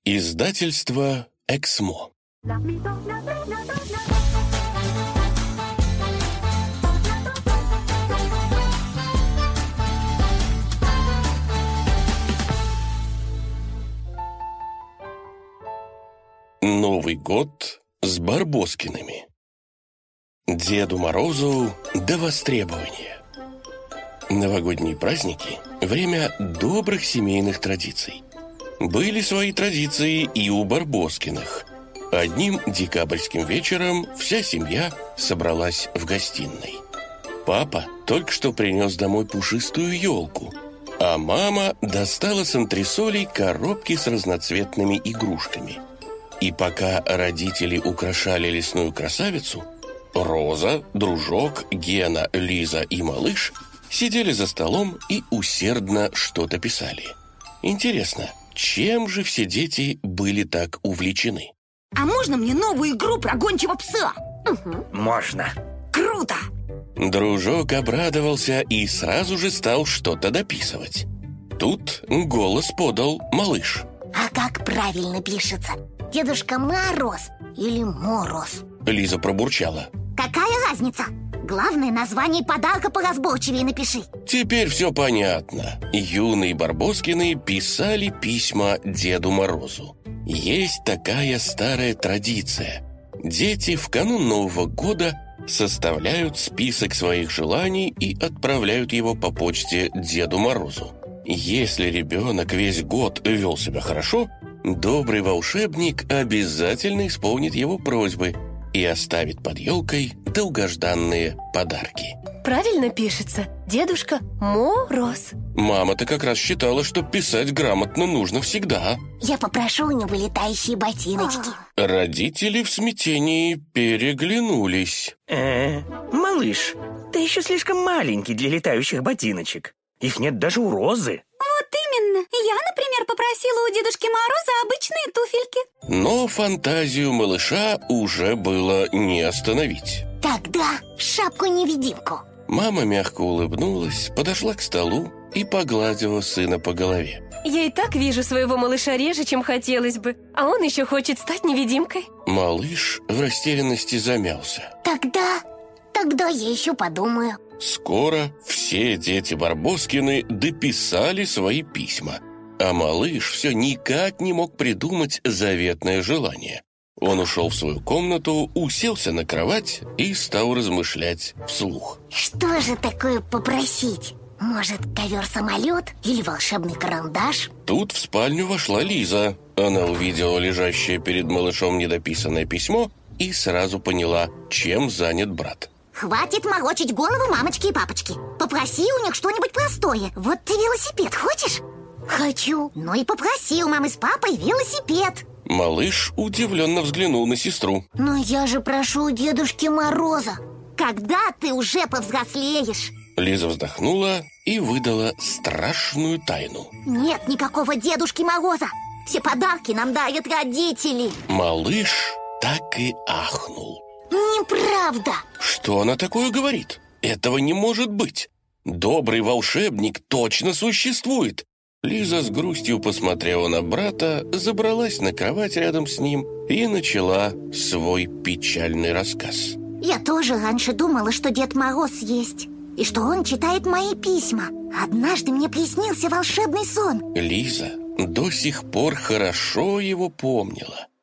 Издательство «Эксмо». Новый год с Барбоскиными. Деду Морозу до востребования. Новогодние праздники – время добрых семейных традиций. Были свои традиции и у Барбоскиных. Одним декабрьским вечером вся семья собралась в гостиной. Папа только что принес домой пушистую елку, а мама достала с антресолей коробки с разноцветными игрушками. И пока родители украшали лесную красавицу, Роза, Дружок, Гена, Лиза и Малыш сидели за столом и усердно что-то писали. Интересно, чем же все дети были так увлечены? А можно мне новую игру про гончего пса? Можно. Круто! Дружок обрадовался и сразу же стал что-то дописывать. Тут голос подал Малыш. А как правильно пишется? Дедушка Мороз или Мороз? Лиза пробурчала. Какая разница? Главное, название подарка поразборчивее напиши. Теперь все понятно. Юные Барбоскины писали письма Деду Морозу. Есть такая старая традиция. Дети в канун Нового года составляют список своих желаний и отправляют его по почте Деду Морозу. Если ребенок весь год вел себя хорошо, добрый волшебник обязательно исполнит его просьбы и оставит под елкой долгожданные подарки. Правильно пишется. Дедушка Мороз. Мама-то как раз считала, что писать грамотно нужно всегда. Я попрошу у него летающие ботиночки. Родители в смятении переглянулись. Малыш, ты еще слишком маленький для летающих ботиночек. Их нет даже у Розы. Вот именно. Я, например, попросила у Дедушки Мороза обычные туфельки. Но фантазию малыша уже было не остановить. Тогда шапку-невидимку. Мама мягко улыбнулась, подошла к столу и погладила сына по голове. Я и так вижу своего малыша реже, чем хотелось бы. А он еще хочет стать невидимкой. Малыш в растерянности замялся. Тогда я еще подумаю. Скоро все дети Барбоскины дописали свои письма, а малыш все никак не мог придумать заветное желание. Он ушел в свою комнату, уселся на кровать и стал размышлять вслух. Что же такое попросить? Может, ковер-самолет или волшебный карандаш? Тут в спальню вошла Лиза. Она увидела лежащее перед малышом недописанное письмо и сразу поняла, чем занят брат. Хватит морочить голову мамочки и папочки. Попроси у них что-нибудь простое. Вот ты велосипед хочешь? Хочу. Ну и попроси у мамы с папой велосипед. Малыш удивленно взглянул на сестру. Но я же прошу у Дедушки Мороза. Когда ты уже повзрослеешь? Лиза вздохнула и выдала страшную тайну. Нет никакого Дедушки Мороза. Все подарки нам дарят родители. Малыш так и ахнул. Неправда. Что она такое говорит? Этого не может быть. Добрый волшебник точно существует. Лиза с грустью посмотрела на брата, забралась на кровать рядом с ним и начала свой печальный рассказ. Я тоже раньше думала, что Дед Мороз есть, и что он читает мои письма. Однажды мне приснился волшебный сон. Лиза до сих пор хорошо его помнила.